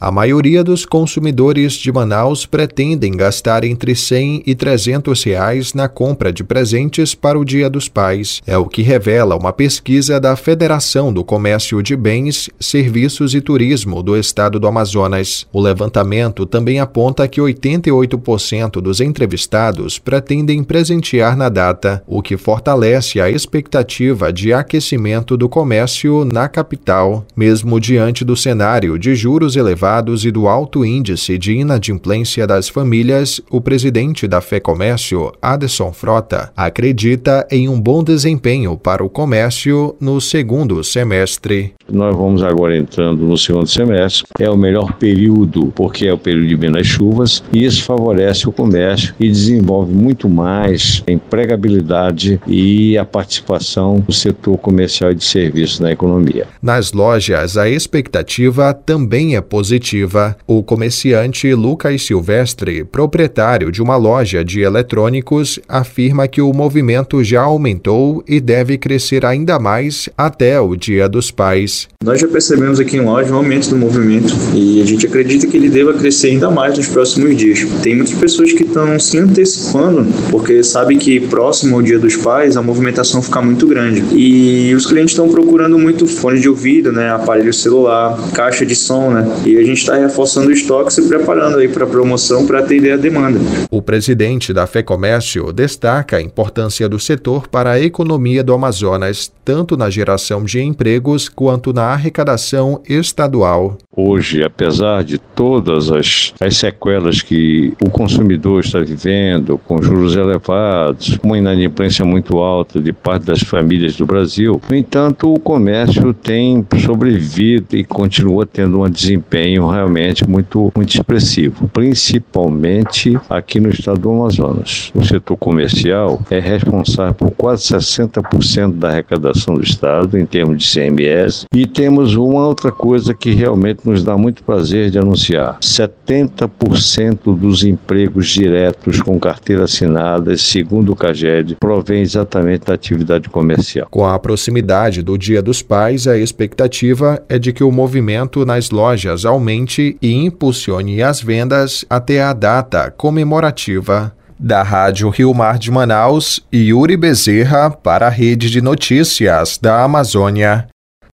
A maioria dos consumidores de Manaus pretendem gastar entre R$100 e R$300 na compra de presentes para o Dia dos Pais. É o que revela uma pesquisa da Federação do Comércio de Bens, Serviços e Turismo do Estado do Amazonas. O levantamento também aponta que 88% dos entrevistados pretendem presentear na data, o que fortalece a expectativa de aquecimento do comércio na capital, mesmo diante do cenário de juros elevados e do alto índice de inadimplência das famílias. O presidente da FEComércio, Aderson Frota, acredita em um bom desempenho para o comércio no segundo semestre. Nós vamos agora entrando no segundo semestre, é o melhor período, porque é o período de menos chuvas, e isso favorece o comércio e desenvolve muito mais a empregabilidade e a participação do setor comercial e de serviços na economia. Nas lojas, a expectativa também é positiva. O comerciante Lucas Silvestre, proprietário de uma loja de eletrônicos, afirma que o movimento já aumentou e deve crescer ainda mais até o Dia dos Pais. Nós já percebemos aqui em loja um aumento do movimento e a gente acredita que ele deva crescer ainda mais nos próximos dias. Tem muitas pessoas que estão se antecipando porque sabem que próximo ao Dia dos Pais a movimentação fica muito grande. E os clientes estão procurando muito fone de ouvido, aparelho celular, caixa de som, E a gente está reforçando o estoque, se preparando aí para a promoção para atender a demanda. O presidente da FEComércio destaca a importância do setor para a economia do Amazonas, tanto na geração de empregos quanto na arrecadação estadual. Hoje, apesar de todas as sequelas que o consumidor está vivendo, com juros elevados, uma inadimplência muito alta de parte das famílias do Brasil, no entanto, o comércio tem sobrevivido e continua tendo um desempenho realmente muito expressivo, principalmente aqui no estado do Amazonas. O setor comercial é responsável por quase 60% da arrecadação do estado, em termos de CMS, e temos uma outra coisa que realmente nos dá muito prazer de anunciar: 70% dos empregos diretos com carteira assinada, segundo o CAGED, provém exatamente da atividade comercial. Com a proximidade do Dia dos Pais, a expectativa é de que o movimento nas lojas aumente e impulsione as vendas até a data comemorativa. Da Rádio Rio Mar de Manaus, Yuri Bezerra para a Rede de Notícias da Amazônia.